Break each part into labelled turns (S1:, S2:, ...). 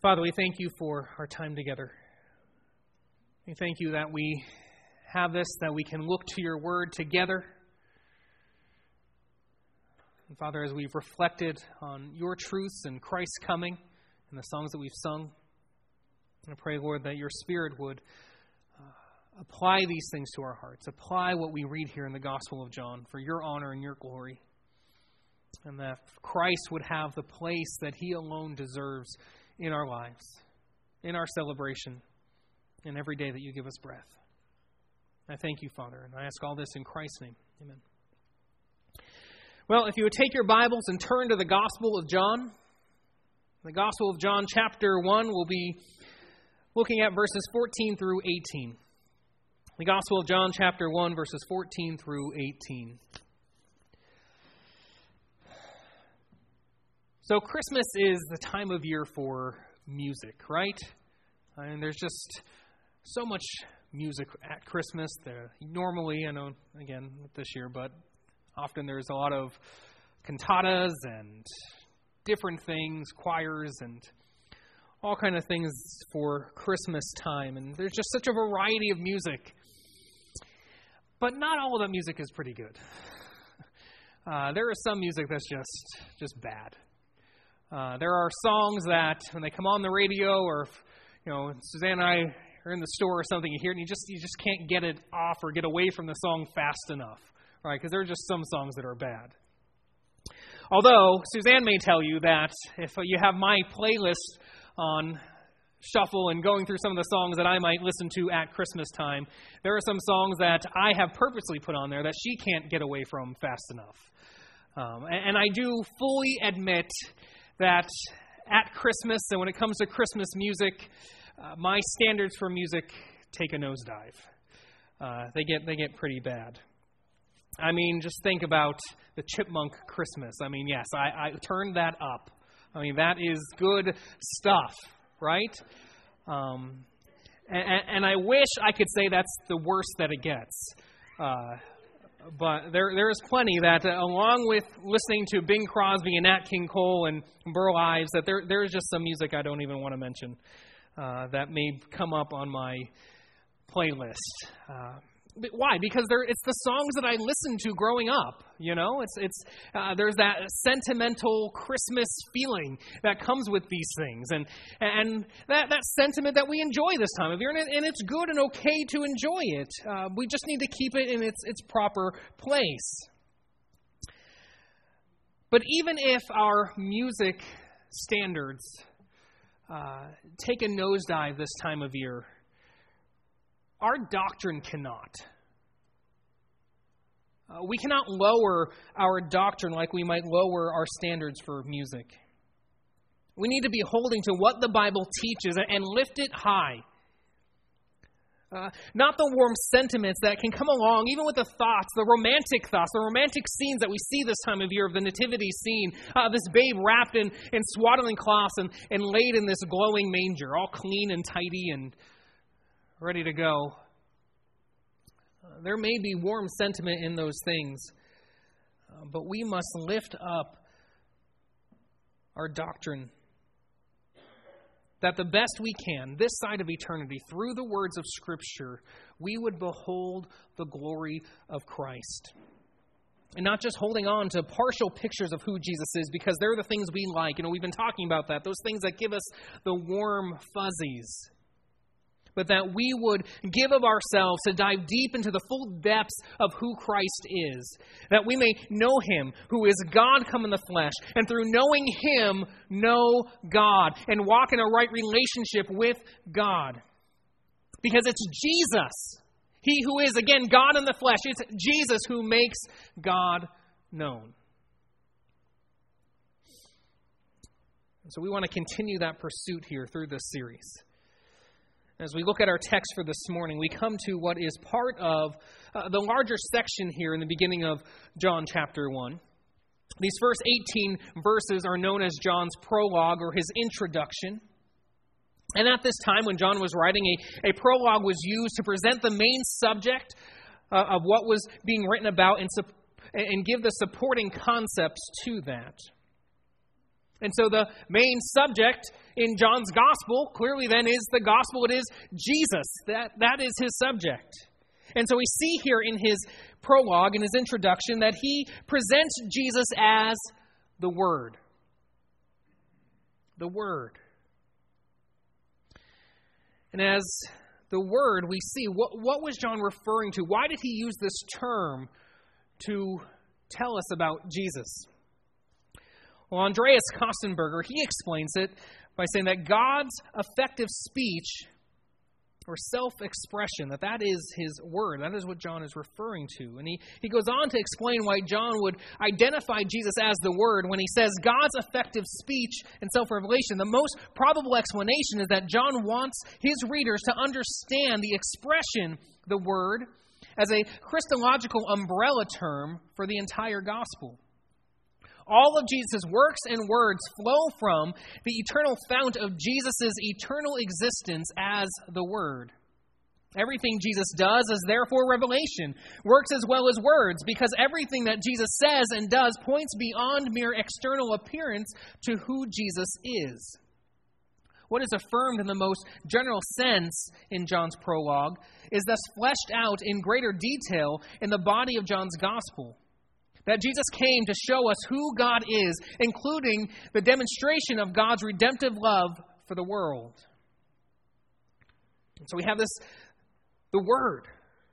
S1: Father, we thank you for our time together. We thank you that we have this, that we can look to your word together. And Father, as we've reflected on your truths and Christ's coming and the songs that we've sung, I pray, Lord, that your Spirit would apply these things to our hearts, apply what we read here in the Gospel of John for your honor and your glory, and that Christ would have the place that he alone deserves in our lives, in our celebration, and every day that you give us breath. I thank you, Father, and I ask all this in Christ's name. Amen. Well, if you would take your Bibles and turn to the Gospel of John. The Gospel of John, chapter 1, we'll be looking at verses 14 through 18. The Gospel of John, chapter 1, verses 14 through 18. So Christmas is the time of year for music, right? And there's just so much music at Christmas. Normally, I know, again, this year, but often there's a lot of cantatas and different things, choirs, and all kind of things for Christmas time. And there's just such a variety of music. But not all of that music is pretty good. There is some music that's just bad. There are songs that when they come on the radio, or Suzanne and I are in the store or something, you hear it and you just can't get it off or get away from the song fast enough, right? Because there are just some songs that are bad. Although Suzanne may tell you that if you have my playlist on shuffle and going through some of the songs that I might listen to at Christmas time, there are some songs that I have purposely put on there that she can't get away from fast enough. And I do fully admit that at Christmas, and when it comes to Christmas music, my standards for music take a nosedive. They get pretty bad. I mean, just think about the Chipmunk Christmas. I mean, yes, I turned that up. I mean, that is good stuff, right? And I wish I could say that's the worst that it gets. But there is plenty that, along with listening to Bing Crosby and Nat King Cole and Burl Ives, that there's just some music I don't even want to mention that may come up on my playlist. But why? Because it's the songs that I listened to growing up. There's that sentimental Christmas feeling that comes with these things, and that sentiment that we enjoy this time of year, and it's good and okay to enjoy it. We just need to keep it in its proper place. But even if our music standards take a nosedive this time of year, our doctrine cannot. We cannot lower our doctrine like we might lower our standards for music. We need to be holding to what the Bible teaches and lift it high. Not the warm sentiments that can come along, even with the romantic scenes that we see this time of year of the nativity scene. This babe wrapped in swaddling cloths and laid in this glowing manger, all clean and tidy and ready to go. There may be warm sentiment in those things, but we must lift up our doctrine that the best we can, this side of eternity, through the words of Scripture, we would behold the glory of Christ. And not just holding on to partial pictures of who Jesus is, because they're the things we like. We've been talking about that, those things that give us the warm fuzzies. But that we would give of ourselves to dive deep into the full depths of who Christ is. That we may know Him, who is God come in the flesh. And through knowing Him, know God. And walk in a right relationship with God. Because it's Jesus. He who is, again, God in the flesh. It's Jesus who makes God known. So we want to continue that pursuit here through this series. As we look at our text for this morning, we come to what is part of the larger section here in the beginning of John chapter 1. These first 18 verses are known as John's prologue or his introduction. And at this time, when John was writing, a prologue was used to present the main subject of what was being written about and give the supporting concepts to that. And so the main subject in John's gospel clearly then is the gospel. It is Jesus. That is his subject. And so we see here in his prologue, in his introduction, that he presents Jesus as the Word. The Word. And as the Word, we see, what was John referring to? Why did he use this term to tell us about Jesus? Well, Andreas Kostenberger, he explains it by saying that God's effective speech or self-expression, that is his word. That is what John is referring to. And he goes on to explain why John would identify Jesus as the Word when he says God's effective speech and self-revelation. The most probable explanation is that John wants his readers to understand the expression, the Word, as a Christological umbrella term for the entire gospel. All of Jesus' works and words flow from the eternal fount of Jesus' eternal existence as the Word. Everything Jesus does is therefore revelation, works as well as words, because everything that Jesus says and does points beyond mere external appearance to who Jesus is. What is affirmed in the most general sense in John's prologue is thus fleshed out in greater detail in the body of John's gospel. That Jesus came to show us who God is, including the demonstration of God's redemptive love for the world. And so we have this, the Word.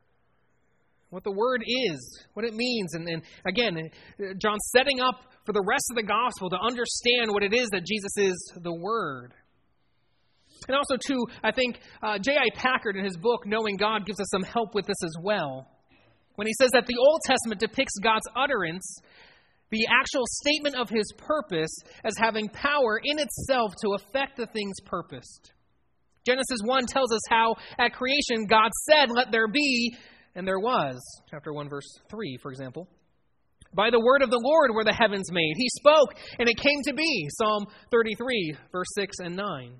S1: What the Word is, what it means. And again, John's setting up for the rest of the gospel to understand what it is that Jesus is the Word. And also, too, I think J.I. Packard in his book, Knowing God, gives us some help with this as well. When he says that the Old Testament depicts God's utterance, the actual statement of his purpose, as having power in itself to affect the things purposed. Genesis 1 tells us how at creation God said, "Let there be," and there was. Chapter 1, verse 3, for example. By the word of the Lord were the heavens made. He spoke, and it came to be. Psalm 33, verse 6 and 9.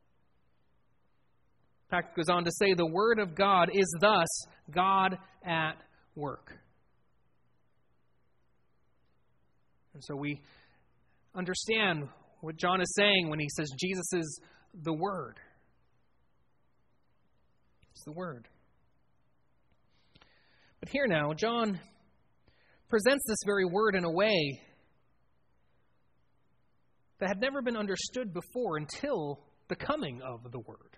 S1: Packard goes on to say, the word of God is thus God at work. And so we understand what John is saying when he says Jesus is the Word. It's the Word. But here now, John presents this very Word in a way that had never been understood before until the coming of the Word.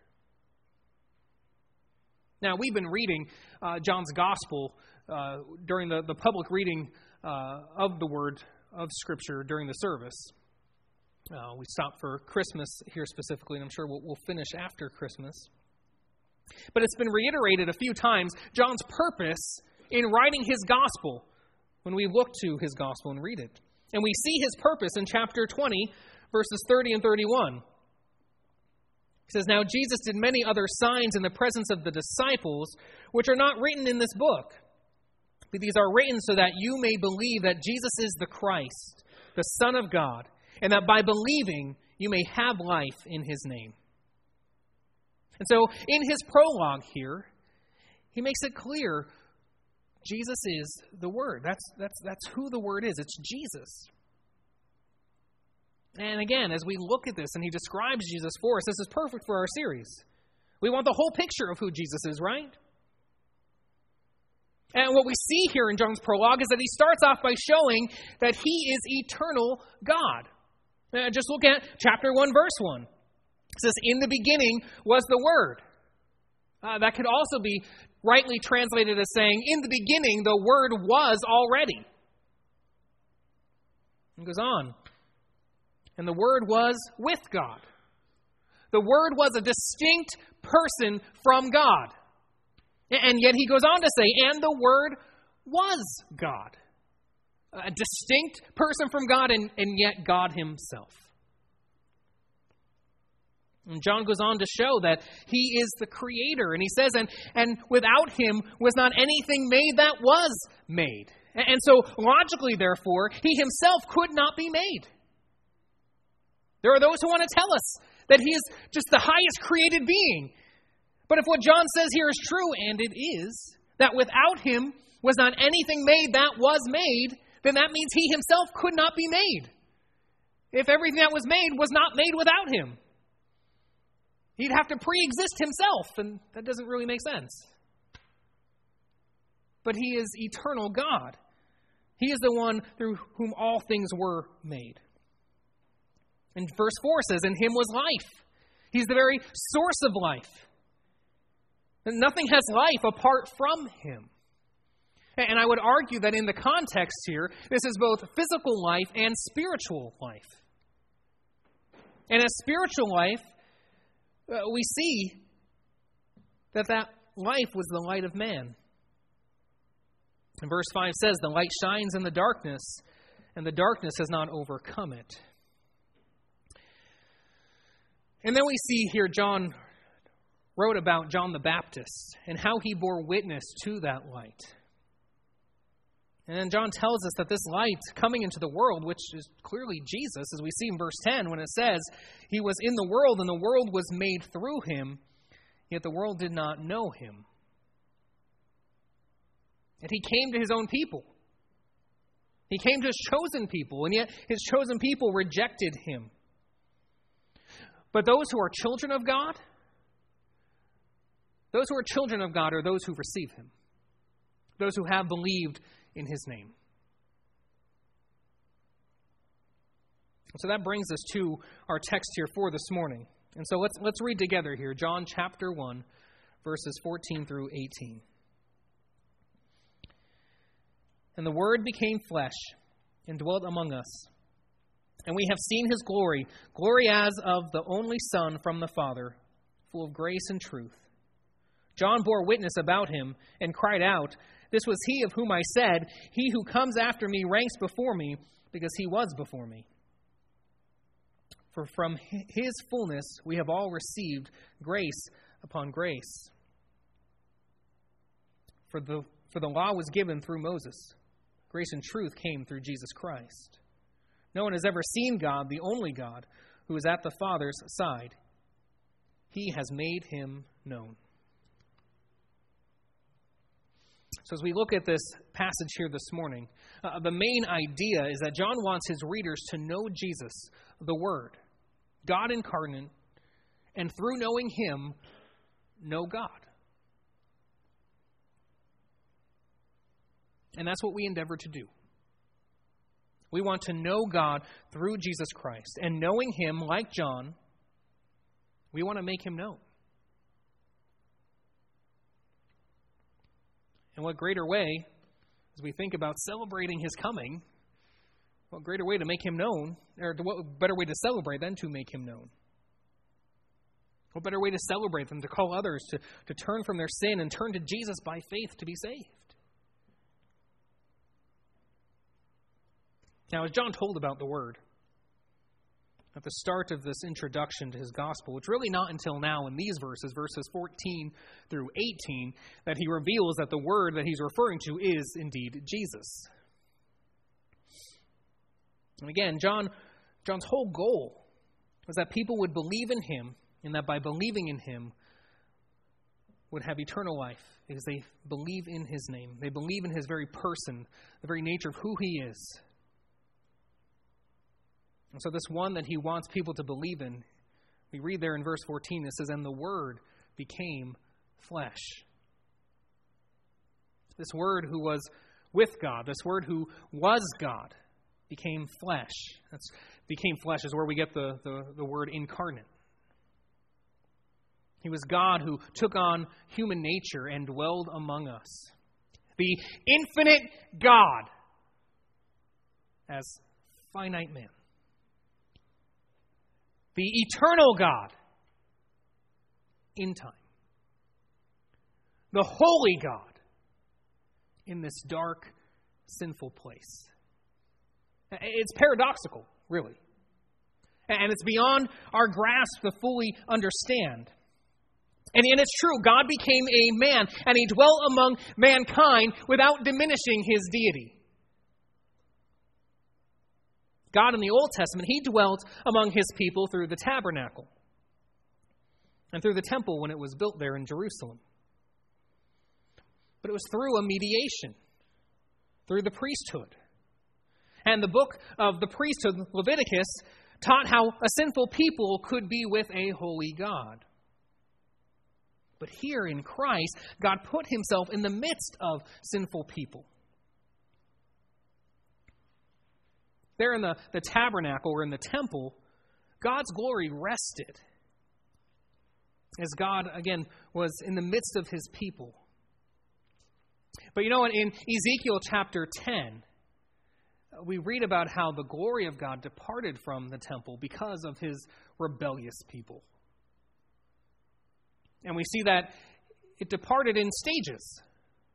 S1: Now, we've been reading John's Gospel during the public reading of the Word of Scripture during the service. We stopped for Christmas here specifically, and I'm sure we'll finish after Christmas. But it's been reiterated a few times, John's purpose in writing his Gospel, when we look to his Gospel and read it. And we see his purpose in chapter 20, verses 30 and 31. It says, "Now Jesus did many other signs in the presence of the disciples, which are not written in this book. But these are written so that you may believe that Jesus is the Christ, the Son of God, and that by believing you may have life in his name." And so in his prologue here, he makes it clear Jesus is the Word. That's who the Word is. It's Jesus. And again, as we look at this and he describes Jesus for us, this is perfect for our series. We want the whole picture of who Jesus is, right? And what we see here in John's prologue is that he starts off by showing that he is eternal God. Just look at chapter 1, verse 1. It says, "In the beginning was the Word." That could also be rightly translated as saying, "In the beginning the Word was already." It goes on. "And the Word was with God." The Word was a distinct person from God. And yet he goes on to say, "And the Word was God." A distinct person from God and yet God himself. And John goes on to show that he is the creator. And he says, and without him was not anything made that was made. And so logically, therefore, he himself could not be made. There are those who want to tell us that he is just the highest created being. But if what John says here is true, and it is, that without him was not anything made that was made, then that means he himself could not be made. if everything that was made was not made without him? He'd have to pre-exist himself, and that doesn't really make sense. But he is eternal God. He is the one through whom all things were made. And verse 4 says, in him was life. He's the very source of life. And nothing has life apart from him. And I would argue that in the context here, this is both physical life and spiritual life. And as spiritual life, we see that life was the light of man. And verse 5 says, the light shines in the darkness, and the darkness has not overcome it. And then we see here John wrote about John the Baptist and how he bore witness to that light. And then John tells us that this light coming into the world, which is clearly Jesus, as we see in verse 10 when it says, he was in the world and the world was made through him, yet the world did not know him. And he came to his own people. He came to his chosen people, and yet his chosen people rejected him. But those who are children of God, are those who receive him. Those who have believed in his name. So that brings us to our text here for this morning. And so let's read together here, John chapter 1, verses 14 through 18. And the Word became flesh and dwelt among us. And we have seen his glory, glory as of the only Son from the Father, full of grace and truth. John bore witness about him and cried out, this was he of whom I said, he who comes after me ranks before me, because he was before me. For from his fullness we have all received grace upon grace. For the law was given through Moses. Grace and truth came through Jesus Christ. No one has ever seen God, the only God, who is at the Father's side. He has made him known. So as we look at this passage here this morning, the main idea is that John wants his readers to know Jesus, the Word, God incarnate, and through knowing him, know God. And that's what we endeavor to do. We want to know God through Jesus Christ. And knowing him, like John, we want to make him known. And what greater way, as we think about celebrating his coming, what greater way to make him known, or what better way to celebrate than to make him known? What better way to celebrate than to call others to turn from their sin and turn to Jesus by faith to be saved? Now, as John told about the Word at the start of this introduction to his gospel, it's really not until now in these verses 14 through 18, that he reveals that the Word that he's referring to is indeed Jesus. And again, John's whole goal was that people would believe in him, and that by believing in him would have eternal life, because they believe in his name. They believe in his very person, the very nature of who he is. And so this one that he wants people to believe in, we read there in verse 14, it says, and the Word became flesh. This Word who was with God, this Word who was God, became flesh. Became flesh is where we get the word incarnate. He was God who took on human nature and dwelled among us. The infinite God as finite man. The eternal God in time. The holy God in this dark, sinful place. It's paradoxical, really. And it's beyond our grasp to fully understand. And it's true, God became a man, and he dwelt among mankind without diminishing his deity. God in the Old Testament, he dwelt among his people through the tabernacle and through the temple when it was built there in Jerusalem. But it was through a mediation, through the priesthood. And the book of the priesthood, Leviticus, taught how a sinful people could be with a holy God. But here in Christ, God put himself in the midst of sinful people. There in the tabernacle or in the temple, God's glory rested as God, again, was in the midst of his people. But you know what? In Ezekiel chapter 10, we read about how the glory of God departed from the temple because of his rebellious people. And we see that it departed in stages.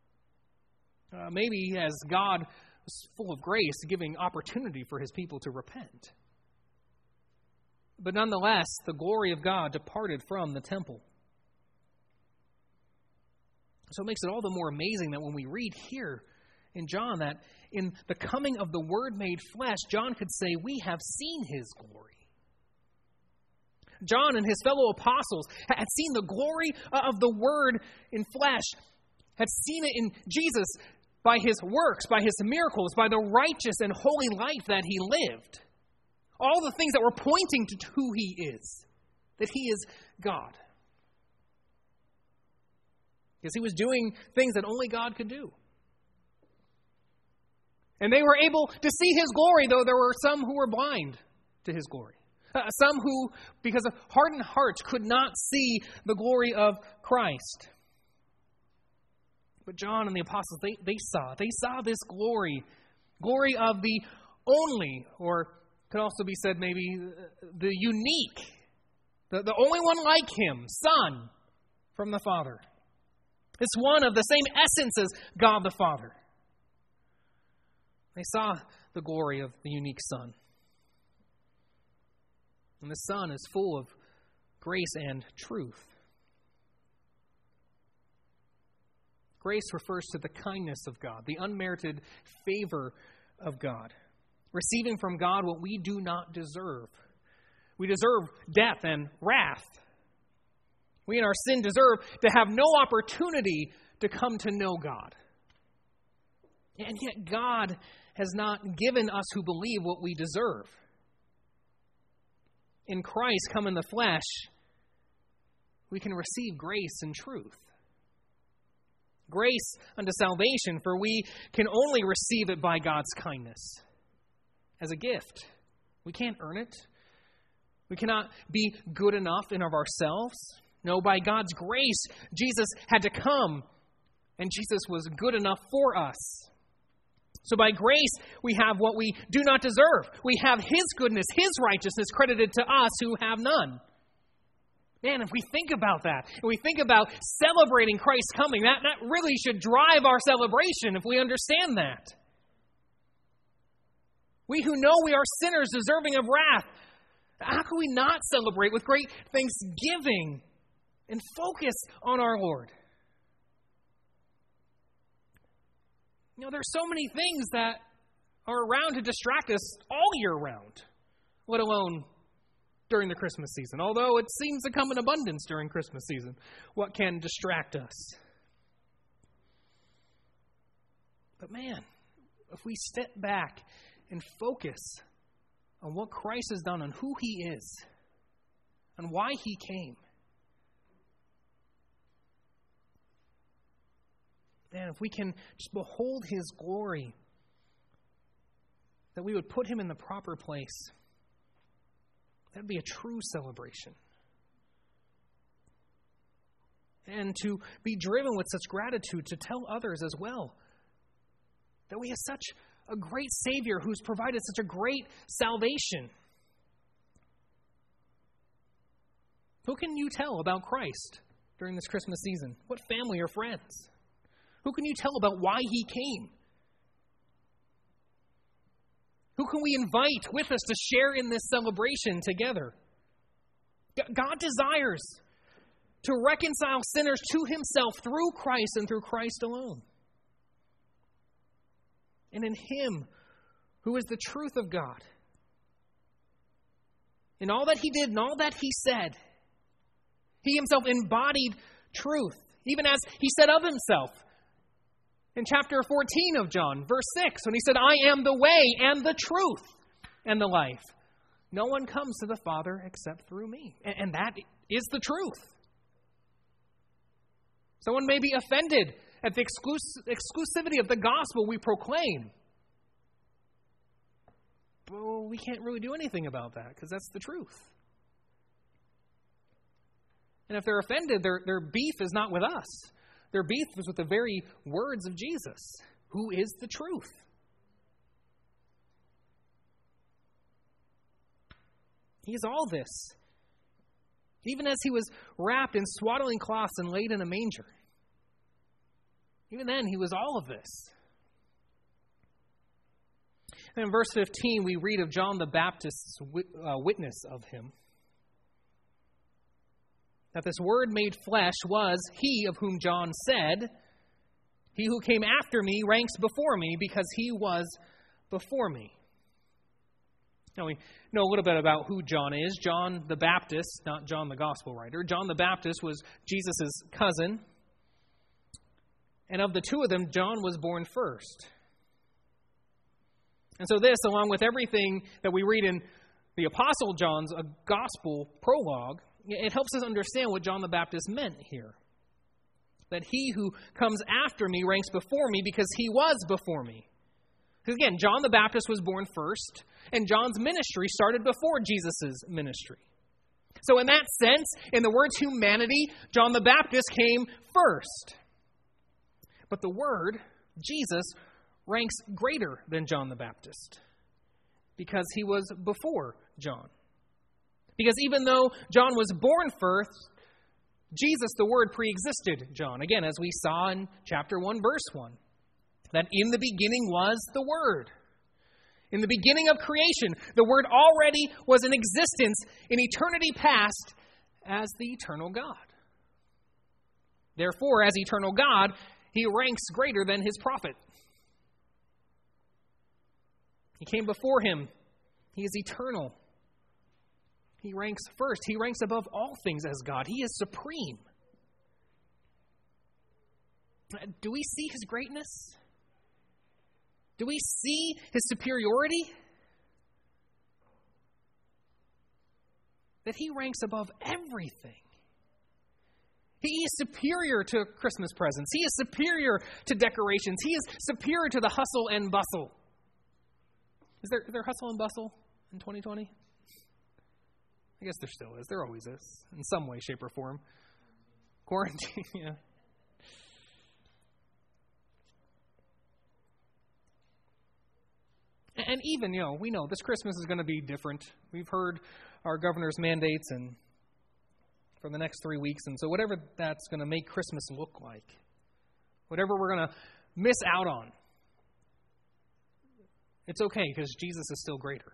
S1: Maybe as God was full of grace, giving opportunity for his people to repent. But nonetheless, the glory of God departed from the temple. So it makes it all the more amazing that when we read here in John that in the coming of the Word made flesh, John could say, we have seen his glory. John and his fellow apostles had seen the glory of the Word in flesh, had seen it in Jesus by his works, by his miracles, by the righteous and holy life that he lived. All the things that were pointing to who he is, that he is God. Because he was doing things that only God could do. And they were able to see his glory, though there were some who were blind to his glory. Some who, because of hardened hearts, could not see the glory of Christ. But John and the apostles, they saw this glory of the only, or could also be said maybe the unique, the only one like him, Son from the Father. It's one of the same essence as God the Father. They saw the glory of the unique Son. And the Son is full of grace and truth. Grace refers to the kindness of God, the unmerited favor of God. Receiving from God what we do not deserve. We deserve death and wrath. We in our sin deserve to have no opportunity to come to know God. And yet God has not given us who believe what we deserve. In Christ, come in the flesh, we can receive grace and truth. Grace unto salvation, for we can only receive it by God's kindness. As a gift. We can't earn it. We cannot be good enough in of ourselves. No, by God's grace, Jesus had to come, and Jesus was good enough for us. So by grace, we have what we do not deserve. We have his goodness, his righteousness credited to us who have none. Man, if we think about that, and we think about celebrating Christ's coming, that really should drive our celebration if we understand that. We who know we are sinners deserving of wrath, how can we not celebrate with great thanksgiving and focus on our Lord? You know, there's so many things that are around to distract us all year round, let alone during the Christmas season. Although it seems to come in abundance during Christmas season. What can distract us? But man, if we step back and focus on what Christ has done, on who he is, on why he came. And if we can just behold his glory, that we would put him in the proper place, that would be a true celebration. And to be driven with such gratitude to tell others as well that we have such a great Savior who's provided such a great salvation. Who can you tell about Christ during this Christmas season? What family or friends? Who can you tell about why he came? Who can we invite with us to share in this celebration together? God desires to reconcile sinners to himself through Christ and through Christ alone. And in him, who is the truth of God. In all that he did and all that he said, he himself embodied truth, even as he said of himself in chapter 14 of John, verse 6, when he said, I am the way and the truth and the life. No one comes to the Father except through me. And that is the truth. Someone may be offended at the exclusivity of the gospel we proclaim. But we can't really do anything about that because that's the truth. And if they're offended, their beef is not with us. Their beef is with the very words of Jesus, who is the truth. He is all this. Even as he was wrapped in swaddling cloths and laid in a manger. Even then, he was all of this. And in verse 15, we read of John the Baptist's witness of him. That this Word made flesh was he of whom John said, "He who came after me ranks before me because he was before me." Now we know a little bit about who John is. John the Baptist, not John the Gospel writer. John the Baptist was Jesus' cousin. And of the two of them, John was born first. And so this, along with everything that we read in the Apostle John's Gospel prologue, it helps us understand what John the Baptist meant here. That he who comes after me ranks before me because he was before me. Because again, John the Baptist was born first, and John's ministry started before Jesus' ministry. So in that sense, in the Word's humanity, John the Baptist came first. But the Word, Jesus, ranks greater than John the Baptist because he was before John. Because even though John was born first, Jesus, the Word, pre-existed John. Again, as we saw in chapter 1, verse 1, that in the beginning was the Word. In the beginning of creation, the Word already was in existence in eternity past as the eternal God. Therefore, as eternal God, he ranks greater than his prophet. He came before him. He is eternal. He ranks first. He ranks above all things as God. He is supreme. Do we see his greatness? Do we see his superiority? That he ranks above everything. He is superior to Christmas presents. He is superior to decorations. He is superior to the hustle and bustle. Is there hustle and bustle in 2020? I guess there still is. There always is, in some way, shape, or form. Quarantine, yeah. And even, we know this Christmas is going to be different. We've heard our governor's mandates and for the next 3 weeks. And so whatever that's going to make Christmas look like, whatever we're going to miss out on, it's okay because Jesus is still greater.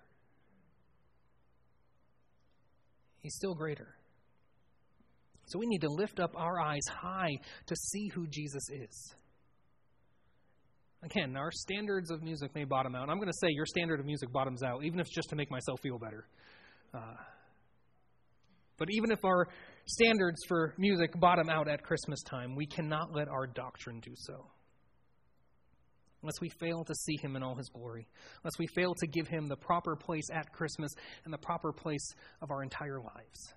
S1: He's still greater. So we need to lift up our eyes high to see who Jesus is. Again, our standards of music may bottom out. I'm going to say your standard of music bottoms out, even if it's just to make myself feel better. But even if our standards for music bottom out at Christmas time, we cannot let our doctrine do so. Unless we fail to see him in all his glory. Unless we fail to give him the proper place at Christmas and the proper place of our entire lives.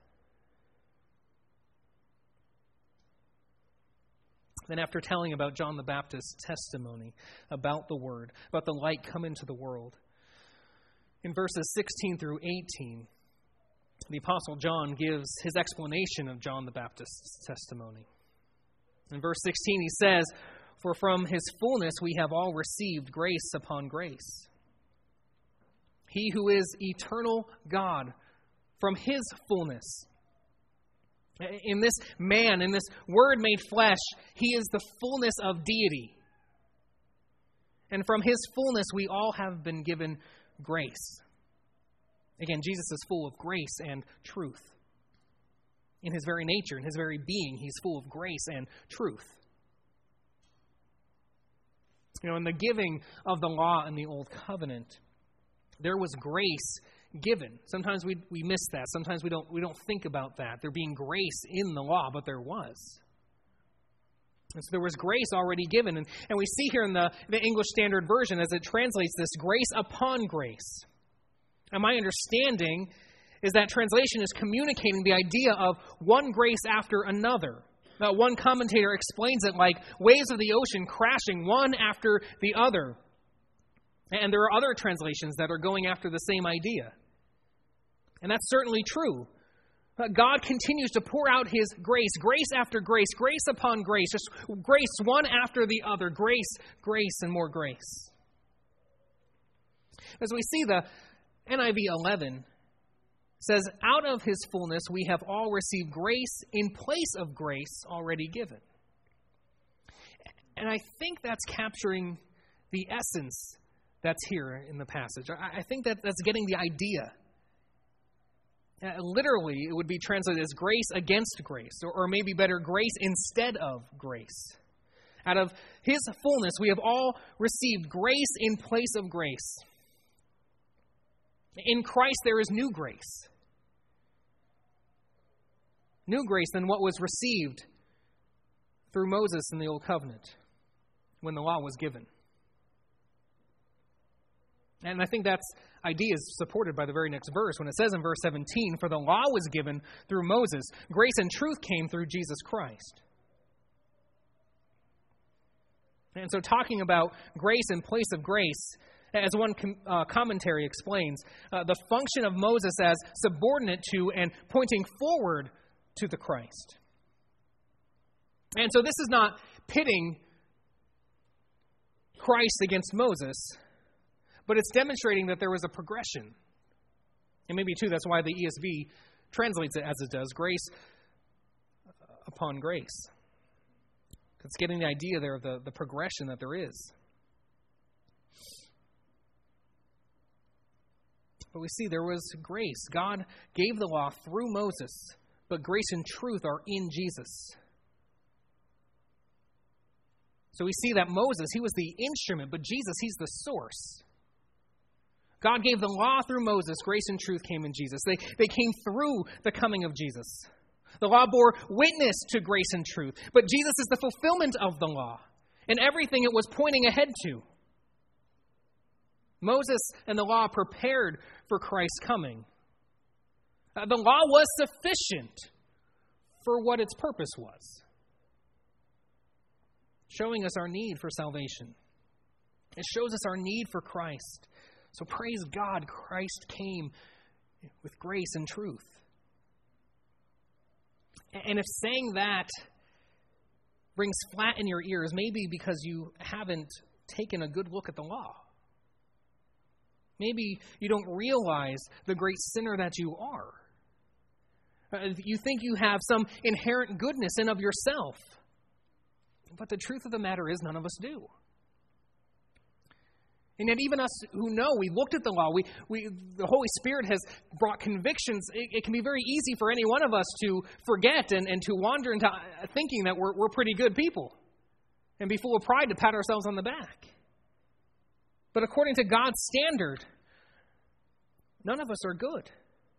S1: Then after telling about John the Baptist's testimony about the Word, about the light come into the world, in verses 16 through 18, the Apostle John gives his explanation of John the Baptist's testimony. In verse 16 he says, "For from his fullness we have all received grace upon grace. He who is eternal God, from his fullness." In this man, in this Word made flesh, he is the fullness of deity. And from his fullness we all have been given grace. Again, Jesus is full of grace and truth. In his very nature, in his very being, he's full of grace and truth. In the giving of the law in the Old Covenant, there was grace given. Sometimes we miss that. Sometimes we don't think about that. There being grace in the law, but there was. And so there was grace already given. And we see here in the English Standard Version, as it translates this, grace upon grace. And my understanding is that translation is communicating the idea of one grace after another. One commentator explains it like waves of the ocean crashing one after the other. And there are other translations that are going after the same idea. And that's certainly true. God continues to pour out His grace, grace after grace, grace upon grace, just grace one after the other, grace, grace, and more grace. As we see, the NIV 11 says, out of His fullness we have all received grace in place of grace already given. And I think that's capturing the essence that's here in the passage. I think that's getting the idea. Literally, it would be translated as grace against grace, or maybe better, grace instead of grace. Out of His fullness, we have all received grace in place of grace. In Christ, there is new grace. New grace than what was received through Moses in the Old Covenant when the law was given. And I think that idea is supported by the very next verse when it says in verse 17, for the law was given through Moses, grace and truth came through Jesus Christ. And so talking about grace in place of grace, as one commentary explains, the function of Moses as subordinate to and pointing forward to the Christ. And so this is not pitting Christ against Moses, but it's demonstrating that there was a progression. And maybe, too, that's why the ESV translates it as it does, grace upon grace. It's getting the idea there of the progression that there is. But we see there was grace. God gave the law through Moses, but grace and truth are in Jesus. So we see that Moses, he was the instrument, but Jesus, He's the source. God gave the law through Moses. Grace and truth came in Jesus. They came through the coming of Jesus. The law bore witness to grace and truth, but Jesus is the fulfillment of the law and everything it was pointing ahead to. Moses and the law prepared for Christ's coming. The law was sufficient for what its purpose was, showing us our need for salvation. It shows us our need for Christ. So praise God, Christ came with grace and truth. And if saying that rings flat in your ears, maybe because you haven't taken a good look at the law. Maybe you don't realize the great sinner that you are. You think you have some inherent goodness in of yourself. But the truth of the matter is none of us do. And yet even us who know, we looked at the law, the Holy Spirit has brought convictions. It can be very easy for any one of us to forget and to wander into thinking that we're pretty good people and be full of pride to pat ourselves on the back. But according to God's standard, none of us are good.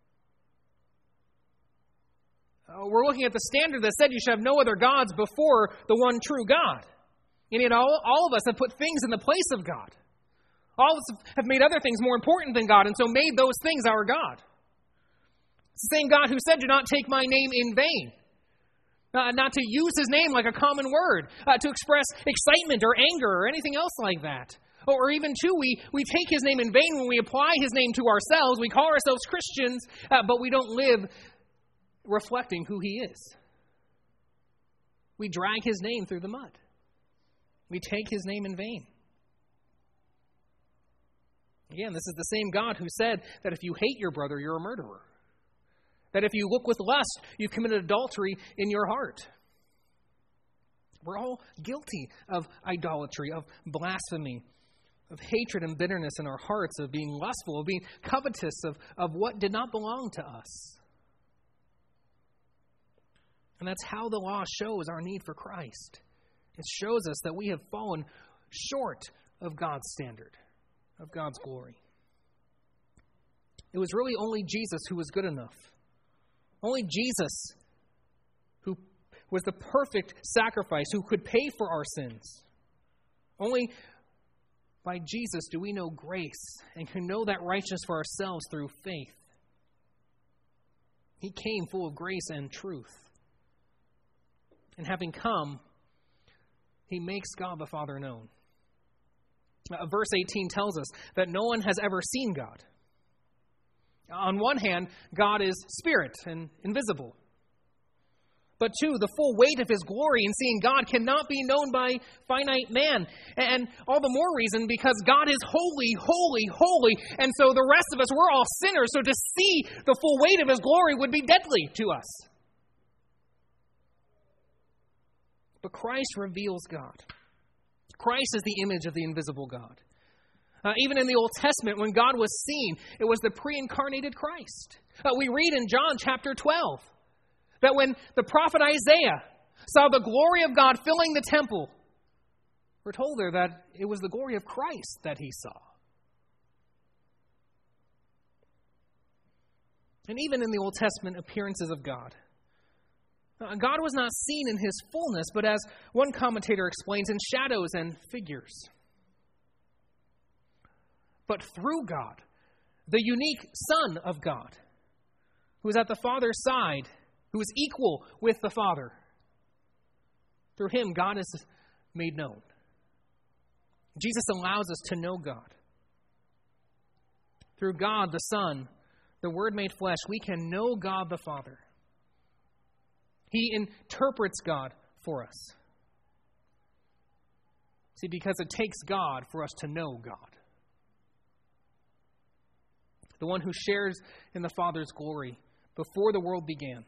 S1: We're looking at the standard that said you should have no other gods before the one true God. And yet all of us have put things in the place of God. All of us have made other things more important than God, and so made those things our God. It's the same God who said, do not take my name in vain. Not to use His name like a common word, to express excitement or anger or anything else like that. Or even, too, we take His name in vain when we apply His name to ourselves. We call ourselves Christians, but we don't live reflecting who He is. We drag His name through the mud. We take His name in vain. Again, this is the same God who said that if you hate your brother, you're a murderer. That if you look with lust, you've committed adultery in your heart. We're all guilty of idolatry, of blasphemy, of hatred and bitterness in our hearts, of being lustful, of being covetous, of what did not belong to us. And that's how the law shows our need for Christ. It shows us that we have fallen short of God's standard, of God's glory. It was really only Jesus who was good enough. Only Jesus who was the perfect sacrifice, who could pay for our sins. Only By Jesus do we know grace and can know that righteousness for ourselves through faith. He came full of grace and truth. And having come, he makes God the Father known. Verse 18 tells us that no one has ever seen God. On one hand, God is spirit and invisible. But two, the full weight of his glory in seeing God cannot be known by finite man. And all the more reason because God is holy, holy, holy. And so the rest of us, we're all sinners. So to see the full weight of his glory would be deadly to us. But Christ reveals God. Christ is the image of the invisible God. Even in the Old Testament, when God was seen, it was the pre-incarnated Christ. We read in John chapter 12 that when the prophet Isaiah saw the glory of God filling the temple, we're told there that it was the glory of Christ that he saw. And even in the Old Testament appearances of God, God was not seen in his fullness, but as one commentator explains, in shadows and figures. But through God, the unique Son of God, who is at the Father's side, who is equal with the Father, through him, God is made known. Jesus allows us to know God. Through God, the Son, the Word made flesh, we can know God the Father. He interprets God for us. See, because it takes God for us to know God. The one who shares in the Father's glory before the world began.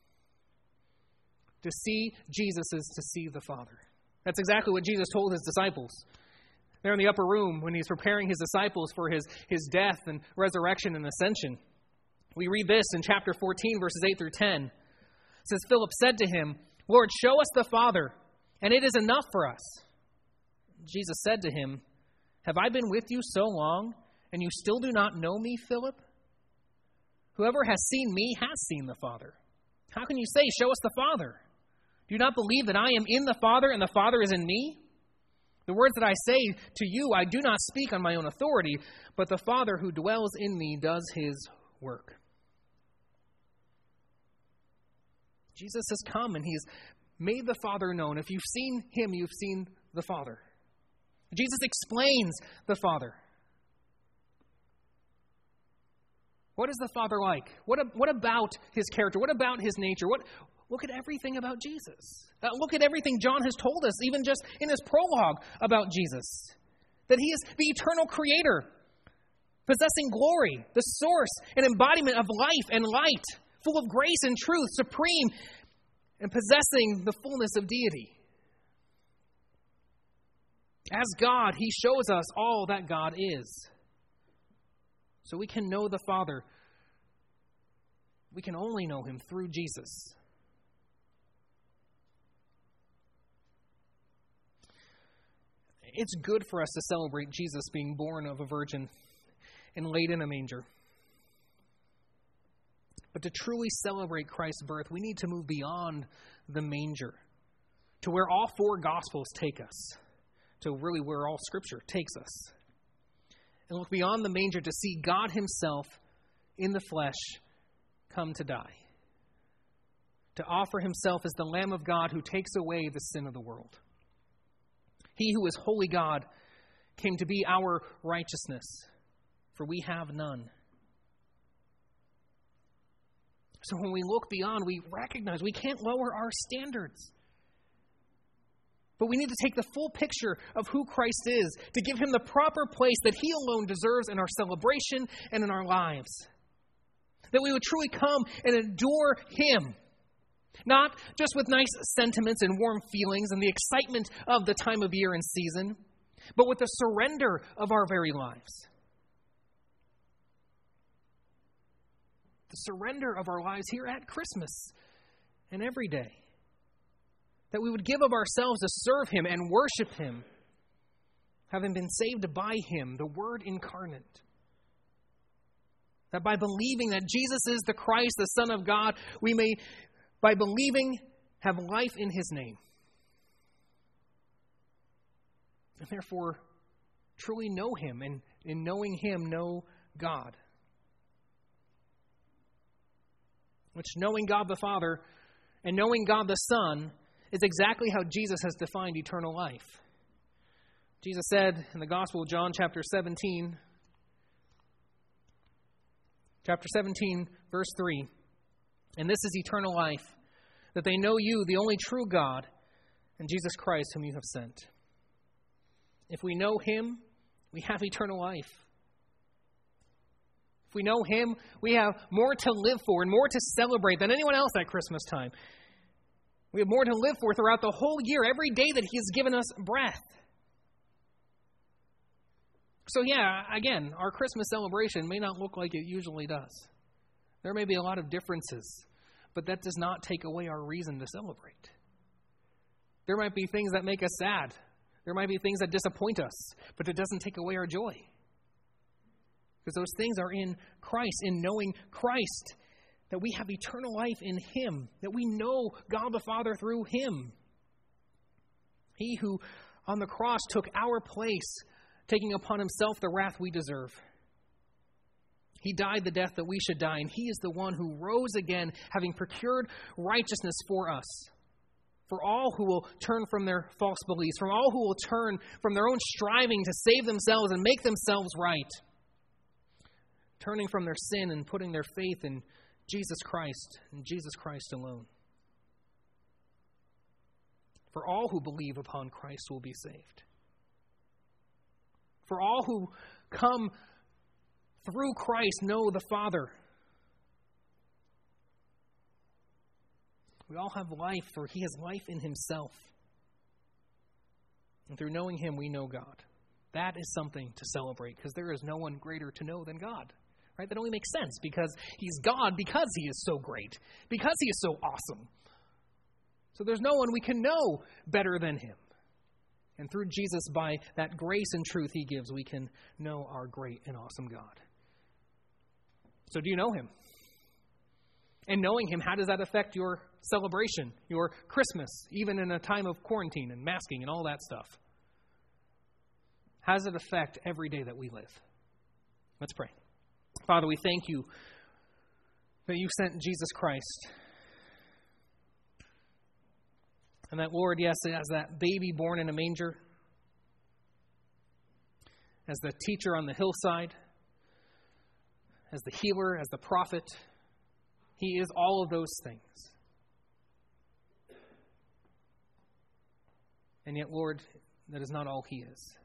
S1: To see Jesus is to see the Father. That's exactly what Jesus told his disciples. They're in the upper room when he's preparing his disciples for his death and resurrection and ascension. We read this in chapter 14, verses 8 through 10. It says, Philip said to him, Lord, show us the Father, and it is enough for us. Jesus said to him, Have I been with you so long, and you still do not know me, Philip? Whoever has seen me has seen the Father. How can you say, Show us the Father? Do you not believe that I am in the Father, and the Father is in me? The words that I say to you, I do not speak on my own authority, but the Father who dwells in me does his work. Jesus has come and he has made the Father known. If you've seen him, you've seen the Father. Jesus explains the Father. What is the Father like? What about his character? What about his nature? Look at everything about Jesus. Look at everything John has told us, even just in his prologue about Jesus. That he is the eternal creator, possessing glory, the source and embodiment of life and light, full of grace and truth, supreme, and possessing the fullness of deity. As God, he shows us all that God is. So we can know the Father. We can only know him through Jesus. It's good for us to celebrate Jesus being born of a virgin and laid in a manger. But to truly celebrate Christ's birth, we need to move beyond the manger to where all four Gospels take us, to really where all Scripture takes us. And look beyond the manger to see God himself in the flesh come to die, to offer himself as the Lamb of God who takes away the sin of the world. He who is holy God came to be our righteousness, for we have none. So when we look beyond, we recognize we can't lower our standards. But we need to take the full picture of who Christ is to give him the proper place that he alone deserves in our celebration and in our lives. That we would truly come and adore him. Not just with nice sentiments and warm feelings and the excitement of the time of year and season, but with the surrender of our very lives. The surrender of our lives here at Christmas and every day. That we would give of ourselves to serve him and worship him, having been saved by him, the Word incarnate. That by believing that Jesus is the Christ, the Son of God, we may, by believing, have life in his name. And therefore, truly know Him, and in knowing Him, know God. Which, knowing God the Father and knowing God the Son, is exactly how Jesus has defined eternal life. Jesus said in the Gospel of John, chapter 17, verse 3, "And this is eternal life, that they know you, the only true God, and Jesus Christ, whom you have sent." If we know Him, we have eternal life. If we know Him, we have more to live for and more to celebrate than anyone else at Christmas time. We have more to live for throughout the whole year, every day that He has given us breath. So again, our Christmas celebration may not look like it usually does. There may be a lot of differences, but that does not take away our reason to celebrate. There might be things that make us sad. There might be things that disappoint us, but it doesn't take away our joy. Because those things are in Christ, in knowing Christ, that we have eternal life in Him, that we know God the Father through Him. He who on the cross took our place, taking upon Himself the wrath we deserve. He died the death that we should die, and He is the one who rose again, having procured righteousness for us. For all who will turn from their false beliefs, from all who will turn from their own striving to save themselves and make themselves right. Turning from their sin and putting their faith in Jesus Christ and Jesus Christ alone. For all who believe upon Christ will be saved. For all who come through Christ know the Father. We all have life, for He has life in Himself. And through knowing Him, we know God. That is something to celebrate, because there is no one greater to know than God. Right? That only makes sense, because He's God, because He is so great, because He is so awesome. So there's no one we can know better than Him. And through Jesus, by that grace and truth He gives, we can know our great and awesome God. So do you know Him? And knowing Him, how does that affect your celebration, your Christmas, even in a time of quarantine and masking and all that stuff? How does it affect every day that we live? Let's pray. Father, we thank You that You sent Jesus Christ. And that, Lord, yes, as that baby born in a manger, as the teacher on the hillside, as the healer, as the prophet, He is all of those things. And yet, Lord, that is not all He is.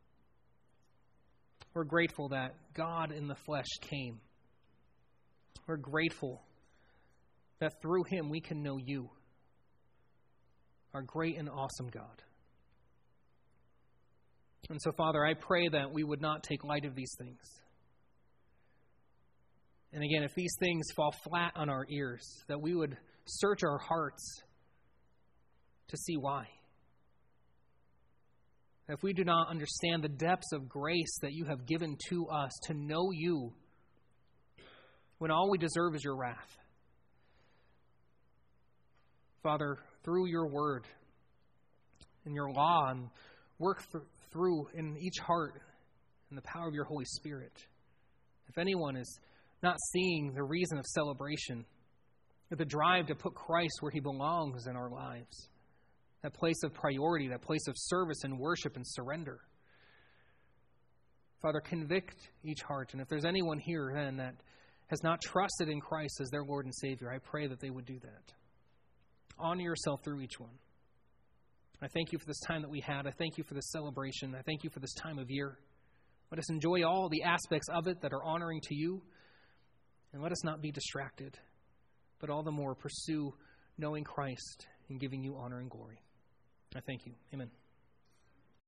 S1: We're grateful that God in the flesh came. We're grateful that through Him we can know You, our great and awesome God. And so, Father, I pray that we would not take light of these things. And again, if these things fall flat on our ears, that we would search our hearts to see why. If we do not understand the depths of grace that You have given to us to know You, when all we deserve is Your wrath. Father, through Your word and Your law, and work through in each heart in the power of Your Holy Spirit. If anyone is not seeing the reason of celebration, or the drive to put Christ where He belongs in our lives, that place of priority, that place of service and worship and surrender, Father, convict each heart. And if there's anyone here then that has not trusted in Christ as their Lord and Savior, I pray that they would do that. Honor Yourself through each one. I thank You for this time that we had. I thank You for this celebration. I thank You for this time of year. Let us enjoy all the aspects of it that are honoring to You. And let us not be distracted, but all the more pursue knowing Christ and giving You honor and glory. I thank You. Amen.